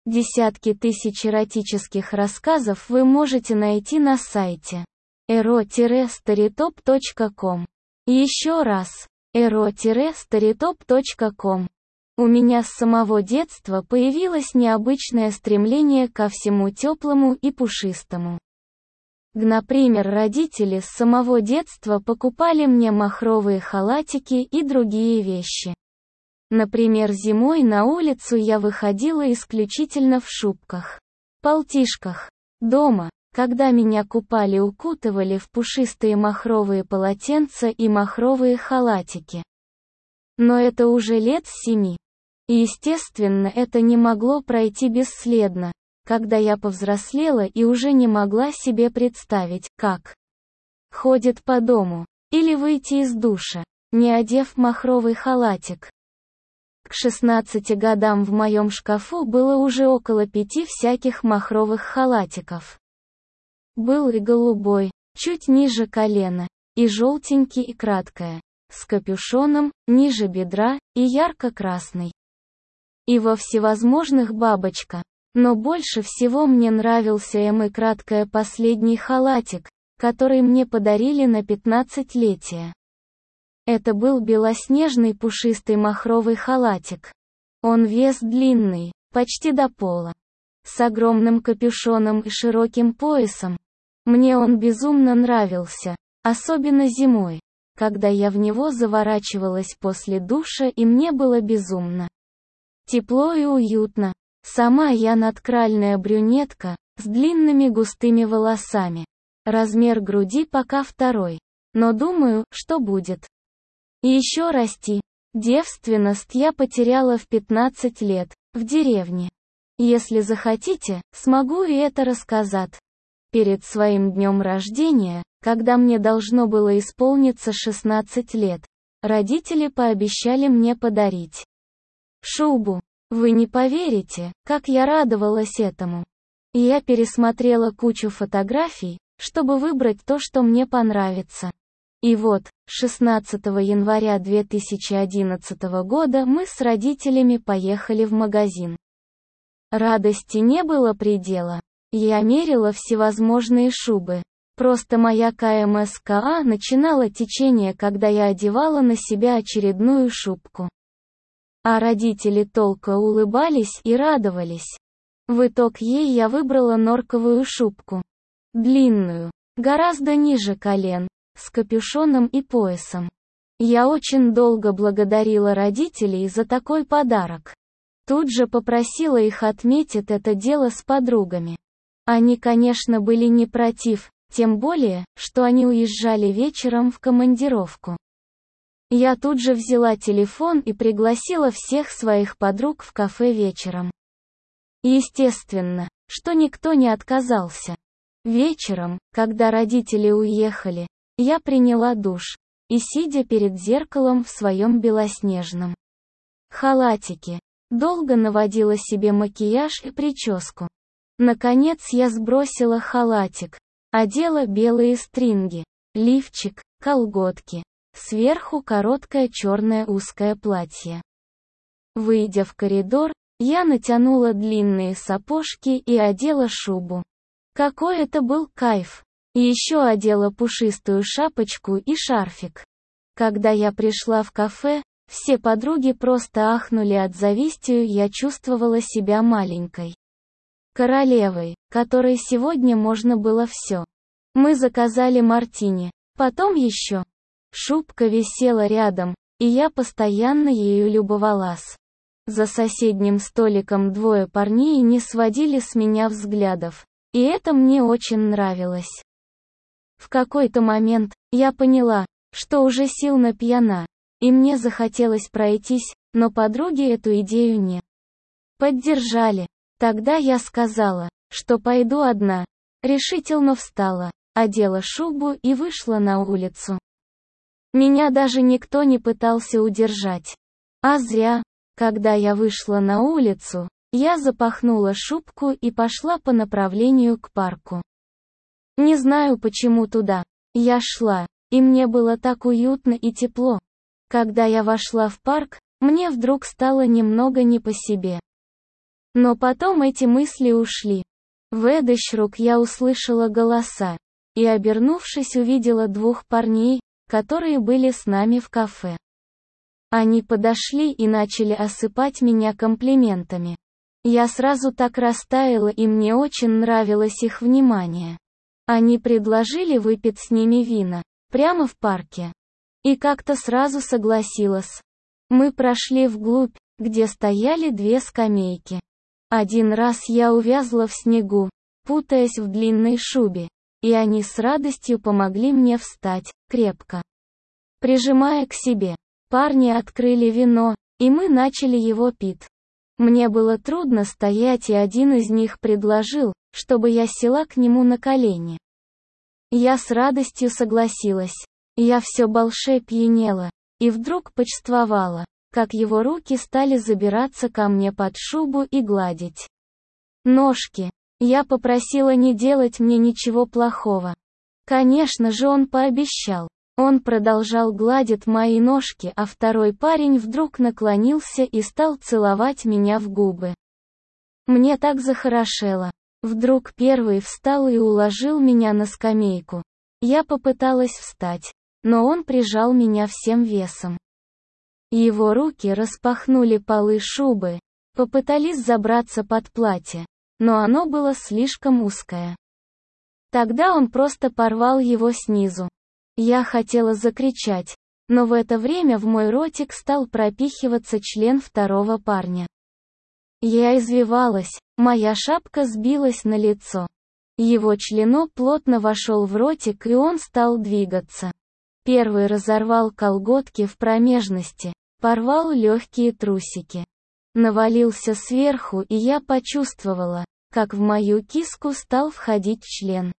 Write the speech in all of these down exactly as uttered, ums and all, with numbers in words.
Десятки тысяч эротических рассказов вы можете найти на сайте эро старитоп точка ком. Еще раз, эро старитоп точка ком. У меня с самого детства появилось необычное стремление ко всему теплому и пушистому. Например, родители с самого детства покупали мне махровые халатики и другие вещи. Например, зимой на улицу я выходила исключительно в шубках, полтишках. Дома, когда меня купали, укутывали в пушистые махровые полотенца и махровые халатики. Но это уже лет с семи. И естественно, это не могло пройти бесследно, когда я повзрослела и уже не могла себе представить, как ходит по дому, или выйти из душа, не одев махровый халатик. К шестнадцати годам в моем шкафу было уже около пяти всяких махровых халатиков. Был и голубой, чуть ниже колена, и желтенький и краткое, с капюшоном, ниже бедра, и ярко-красный. И во всевозможных бабочка. Но больше всего мне нравился эм и краткое последний халатик, который мне подарили на пятнадцатилетие. Это был белоснежный пушистый махровый халатик. Он вес длинный, почти до пола. С огромным капюшоном и широким поясом. Мне он безумно нравился, особенно зимой, когда я в него заворачивалась после душа и мне было безумно тепло и уютно. Сама я надкральная брюнетка, с длинными густыми волосами. Размер груди пока второй. Но думаю, что будет. И еще расти. Девственность я потеряла в пятнадцать лет, в деревне. Если захотите, смогу и это рассказать. Перед своим днем рождения, когда мне должно было исполниться шестнадцать лет, родители пообещали мне подарить шубу. Вы не поверите, как я радовалась этому. Я пересмотрела кучу фотографий, чтобы выбрать то, что мне понравится. И вот, шестнадцатого января две тысячи одиннадцатого года мы с родителями поехали в магазин. Радости не было предела. Я мерила всевозможные шубы. Просто моя ка эм эс ка а начинала течение, когда я одевала на себя очередную шубку. А родители толко улыбались и радовались. В итог ей я выбрала норковую шубку. Длинную, гораздо ниже колен, с капюшоном и поясом. Я очень долго благодарила родителей за такой подарок. Тут же попросила их отметить это дело с подругами. Они, конечно, были не против, тем более, что они уезжали вечером в командировку. Я тут же взяла телефон и пригласила всех своих подруг в кафе вечером. Естественно, что никто не отказался. Вечером, когда родители уехали, я приняла душ, и сидя перед зеркалом в своем белоснежном халатике, долго наводила себе макияж и прическу. Наконец я сбросила халатик, одела белые стринги, лифчик, колготки. Сверху короткое черное узкое платье. Выйдя в коридор, я натянула длинные сапожки и одела шубу. Какой это был кайф! И еще одела пушистую шапочку и шарфик. Когда я пришла в кафе, все подруги просто ахнули от зависти, я чувствовала себя маленькой королевой, которой сегодня можно было все. Мы заказали мартини, потом еще. Шубка висела рядом, и я постоянно ею любовалась. За соседним столиком двое парней не сводили с меня взглядов, и это мне очень нравилось. В какой-то момент, я поняла, что уже сильно пьяна, и мне захотелось пройтись, но подруги эту идею не поддержали. Тогда я сказала, что пойду одна. Решительно встала, одела шубу и вышла на улицу. Меня даже никто не пытался удержать. А зря. Когда я вышла на улицу, я запахнула шубку и пошла по направлению к парку. Не знаю, почему туда. Я шла, и мне было так уютно и тепло. Когда я вошла в парк, мне вдруг стало немного не по себе. Но потом эти мысли ушли. В Эдешрук я услышала голоса, и, обернувшись, увидела двух парней, которые были с нами в кафе. Они подошли и начали осыпать меня комплиментами. Я сразу так растаяла, и мне очень нравилось их внимание. Они предложили выпить с ними вина, прямо в парке. И как-то сразу согласилась. Мы прошли вглубь, где стояли две скамейки. Один раз я увязла в снегу, путаясь в длинной шубе, и они с радостью помогли мне встать, крепко прижимая к себе. Парни открыли вино, и мы начали его пить. Мне было трудно стоять, и один из них предложил, чтобы я села к нему на колени. Я с радостью согласилась. Я все больше пьянела, и вдруг почувствовала, как его руки стали забираться ко мне под шубу и гладить ножки. Я попросила не делать мне ничего плохого. Конечно же, он пообещал. Он продолжал гладить мои ножки, а второй парень вдруг наклонился и стал целовать меня в губы. Мне так захорошело. Вдруг первый встал и уложил меня на скамейку. Я попыталась встать, но он прижал меня всем весом. Его руки распахнули полы шубы, попытались забраться под платье, но оно было слишком узкое. Тогда он просто порвал его снизу. Я хотела закричать, но в это время в мой ротик стал пропихиваться член второго парня. Я извивалась, моя шапка сбилась на лицо. Его член плотно вошел в ротик, и он стал двигаться. Первый разорвал колготки в промежности, порвал легкие трусики. Навалился сверху, и я почувствовала, как в мою киску стал входить член.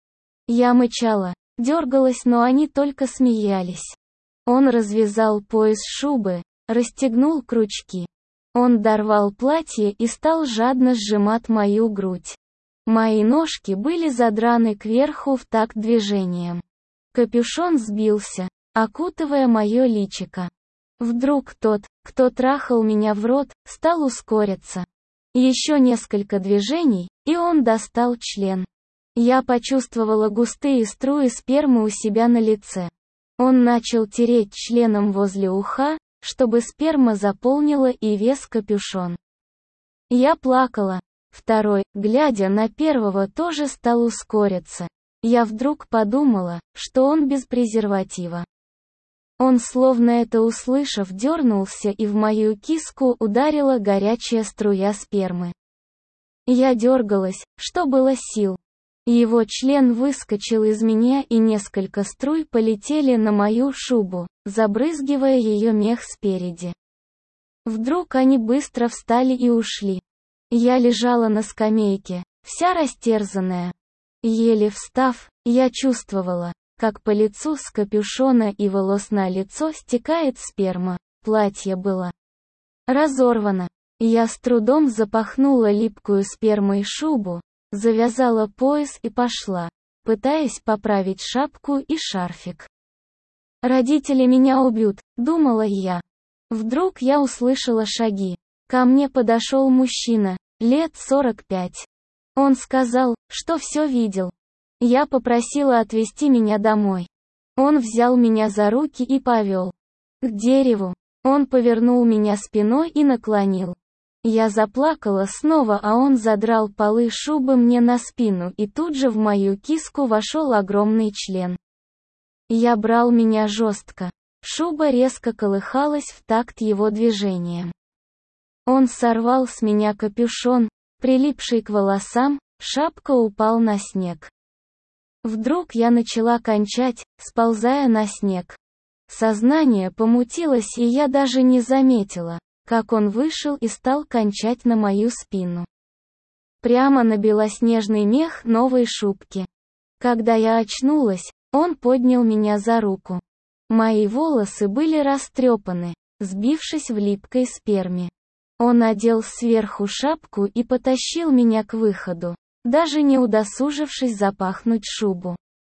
Я мычала, дергалась, но они только смеялись. Он развязал пояс шубы, расстегнул крючки. Он дорвал платье и стал жадно сжимать мою грудь. Мои ножки были задраны кверху в такт движением. Капюшон сбился, окутывая мое личико. Вдруг тот, кто трахал меня в рот, стал ускориться. Еще несколько движений, и он достал член. Я почувствовала густые струи спермы у себя на лице. Он начал тереть членом возле уха, чтобы сперма заполнила и весь капюшон. Я плакала. Второй, глядя на первого, тоже стал ускориться. Я вдруг подумала, что он без презерватива. Он, словно это услышав, дернулся, и в мою киску ударила горячая струя спермы. Я дергалась, что было сил. Его член выскочил из меня, и несколько струй полетели на мою шубу, забрызгивая ее мех спереди. Вдруг они быстро встали и ушли. Я лежала на скамейке, вся растерзанная. Еле встав, я чувствовала, как по лицу с капюшона и волос на лицо стекает сперма. Платье было разорвано. Я с трудом запахнула липкую спермой шубу, завязала пояс и пошла, пытаясь поправить шапку и шарфик. Родители меня убьют, думала я. Вдруг я услышала шаги. Ко мне подошел мужчина, лет сорок пять. Он сказал, что все видел. Я попросила отвезти меня домой. Он взял меня за руки и повел к дереву. Он повернул меня спиной и наклонил. Я заплакала снова, а он задрал полы шубы мне на спину, и тут же в мою киску вошел огромный член. Я брал меня жестко. Шуба резко колыхалась в такт его движением. Он сорвал с меня капюшон, прилипший к волосам, шапка упал на снег. Вдруг я начала кончать, сползая на снег. Сознание помутилось, и я даже не заметила, как он вышел и стал кончать на мою спину. Прямо на белоснежный мех новой шубки. Когда я очнулась, он поднял меня за руку. Мои волосы были растрепаны, сбившись в липкой сперме. Он надел сверху шапку и потащил меня к выходу, даже не удосужившись запахнуть шубу.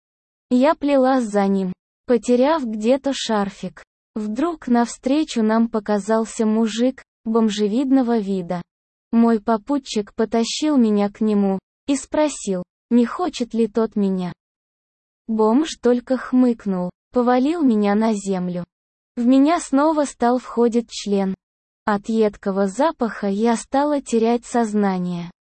Я плелась за ним, потеряв где-то шарфик. Вдруг навстречу нам показался мужик, бомжевидного вида. Мой попутчик потащил меня к нему и спросил, не хочет ли тот меня. Бомж только хмыкнул, повалил меня на землю. В меня снова стал входить член. От едкого запаха я стала терять сознание.